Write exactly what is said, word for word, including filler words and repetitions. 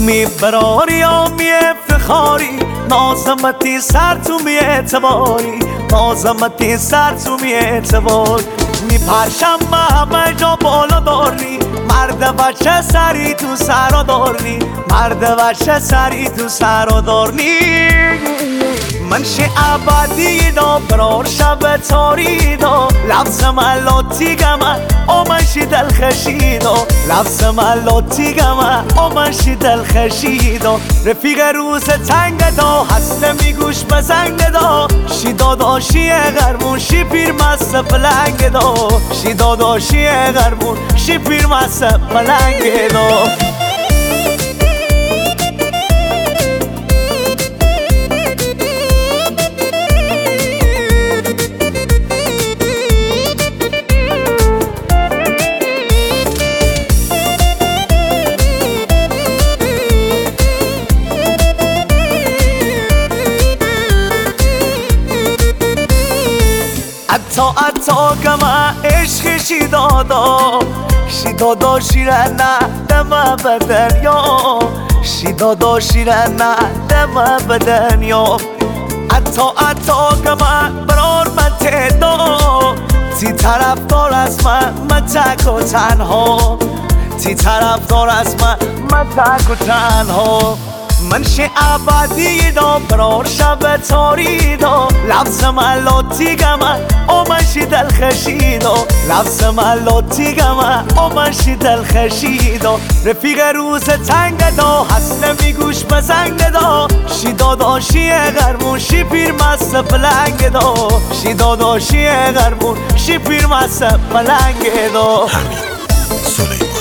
می فراری یا می افتخاری نازمتی سر تو می اعتباری نازمتی سر تو می اعتباری می پرشم همه جا بالا داری مرد بچه سری تو سرا داری مرد بچه سری تو سرا داری منشی ابدی دا برار شب تاری دا لفظ ملاتی گمه او منشی دل خشیدا لفظ ملاتی گمه او منشی دل خشیدا رفیق روز تنگ دا هسته میگوش بزنگ دا شی داداشی غرمون شی پیر مست پلنگ دا شی داداشی غرمون شی پیر مست پلنگ دا حتی حتی کما عشق شی دادا شی دادا شیرنه دم بدن یا شی دادا شیرنه دم بدن یا حتی حتی کما برار من تدا تی طرف دار از من من تک و تنها تی طرف دار از من من تک و تنها منشی ابدی دا برار شب تاری دا لفظ ملاتی گمه او منشی دل خشیدا لفظ ملاتی گمه او منشی دل خشیدا رفیق روز تنگ دا هسته میگوش بزنگ دا شی داداشی غرمون شی پیر مست پلنگ دا شی داداشی غرمون شی پیر مست پلنگ دا حمید سلیمانی.